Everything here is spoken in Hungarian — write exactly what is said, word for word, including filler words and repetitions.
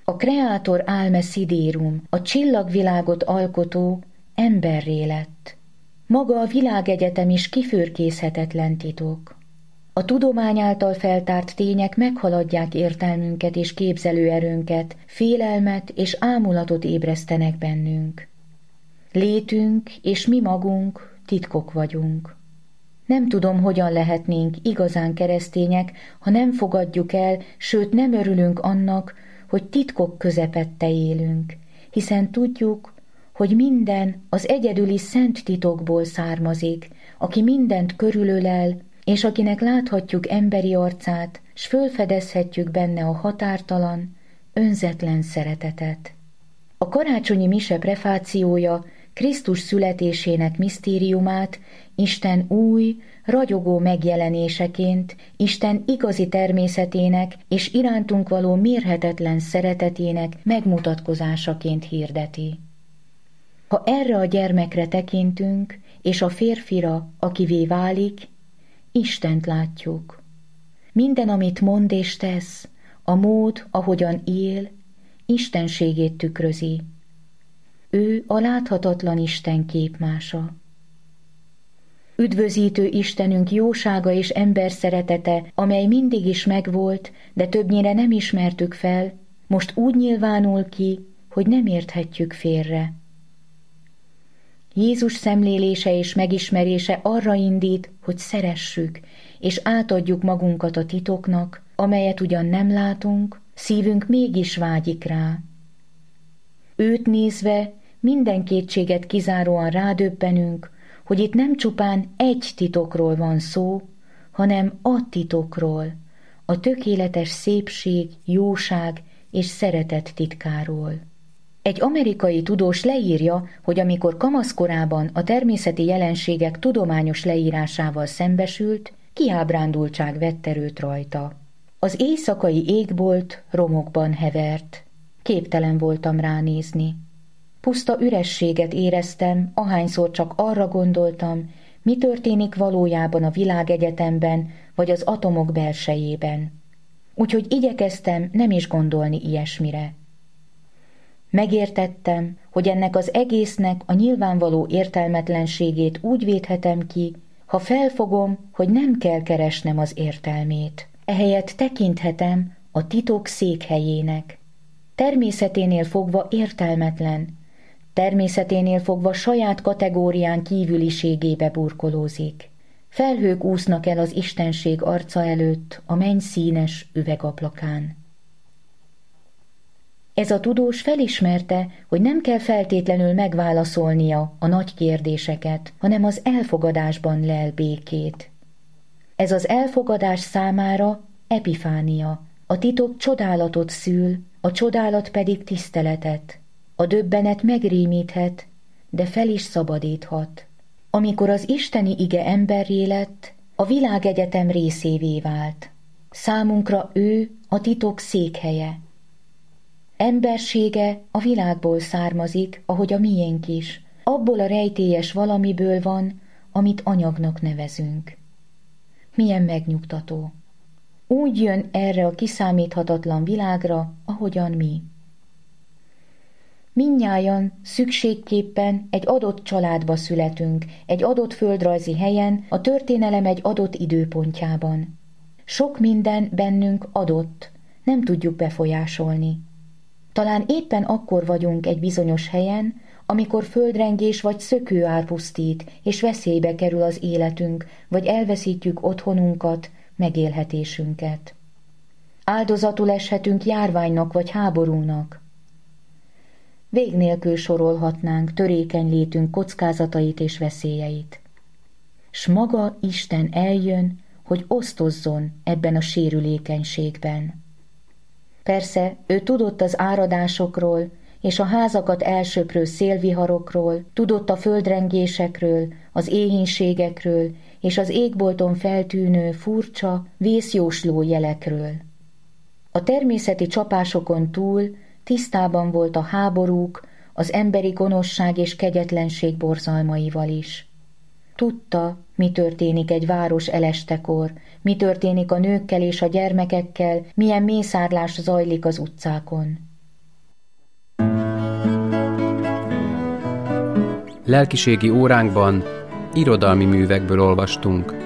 A kreátor álme szidérum, a csillagvilágot alkotó emberré lett. Maga a világegyetem is kifürkészhetetlen titok. A tudomány által feltárt tények meghaladják értelmünket és képzelőerőnket, félelmet és ámulatot ébresztenek bennünk. Létünk és mi magunk titkok vagyunk. Nem tudom, hogyan lehetnénk igazán keresztények, ha nem fogadjuk el, sőt nem örülünk annak, hogy titkok közepette élünk, hiszen tudjuk, hogy minden az egyedüli szent titokból származik, aki mindent körülölel, és akinek láthatjuk emberi arcát, s fölfedezhetjük benne a határtalan, önzetlen szeretetet. A karácsonyi mise prefációja Krisztus születésének misztériumát Isten új, ragyogó megjelenéseként, Isten igazi természetének és irántunk való mérhetetlen szeretetének megmutatkozásaként hirdeti. Ha erre a gyermekre tekintünk, és a férfira, akivé válik, Istent látjuk. Minden, amit mond és tesz, a mód, ahogyan él, istenségét tükrözi. Ő a láthatatlan Isten képmása. Üdvözítő Istenünk jósága és ember szeretete, amely mindig is megvolt, de többnyire nem ismertük fel, most úgy nyilvánul ki, hogy nem érthetjük félre. Jézus szemlélése és megismerése arra indít, hogy szeressük, és átadjuk magunkat a titoknak, amelyet ugyan nem látunk, szívünk mégis vágyik rá. Őt nézve minden kétséget kizáróan rádöbbenünk, hogy itt nem csupán egy titokról van szó, hanem a titokról, a tökéletes szépség, jóság és szeretet titkáról. Egy amerikai tudós leírja, hogy amikor kamaszkorában a természeti jelenségek tudományos leírásával szembesült, kiábrándultság vett erőt rajta. Az éjszakai égbolt romokban hevert. Képtelen voltam ránézni. Puszta ürességet éreztem, ahányszor csak arra gondoltam, mi történik valójában a világegyetemben vagy az atomok belsejében. Úgyhogy igyekeztem nem is gondolni ilyesmire. Megértettem, hogy ennek az egésznek a nyilvánvaló értelmetlenségét úgy védhetem ki, ha felfogom, hogy nem kell keresnem az értelmét. Ehelyett tekinthetem a titok székhelyének. Természeténél fogva értelmetlen, természeténél fogva saját kategórián kívüliségébe burkolózik. Felhők úsznak el az istenség arca előtt a menny színes üvegablakán. Ez a tudós felismerte, hogy nem kell feltétlenül megválaszolnia a nagy kérdéseket, hanem az elfogadásban lel békét. Ez az elfogadás számára epifánia, a titok csodálatot szül, a csodálat pedig tiszteletet. A döbbenet megrémíthet, de fel is szabadíthat. Amikor az isteni ige emberré lett, a világegyetem részévé vált. Számunkra ő a titok székhelye. Embersége a világból származik, ahogy a miénk is. Abból a rejtélyes valamiből van, amit anyagnak nevezünk. Milyen megnyugtató. Úgy jön erre a kiszámíthatatlan világra, ahogyan mi. Mindnyájan szükségképpen egy adott családba születünk, egy adott földrajzi helyen, a történelem egy adott időpontjában. Sok minden bennünk adott, nem tudjuk befolyásolni. Talán éppen akkor vagyunk egy bizonyos helyen, amikor földrengés vagy szökőár pusztít, és veszélybe kerül az életünk, vagy elveszítjük otthonunkat, megélhetésünket. Áldozatul eshetünk járványnak vagy háborúnak. Vég nélkül sorolhatnánk törékeny létünk kockázatait és veszélyeit. S maga Isten eljön, hogy osztozzon ebben a sérülékenységben. Persze, ő tudott az áradásokról, és a házakat elsöprő szélviharokról, tudott a földrengésekről, az éhínségekről, és az égbolton feltűnő furcsa, vészjósló jelekről. A természeti csapásokon túl tisztában volt a háborúk, az emberi gonoszság és kegyetlenség borzalmaival is. Tudta, mi történik egy város elestekor, mi történik a nőkkel és a gyermekekkel, milyen mészárlás zajlik az utcákon. Lelkiségi óránkban irodalmi művekből olvastunk.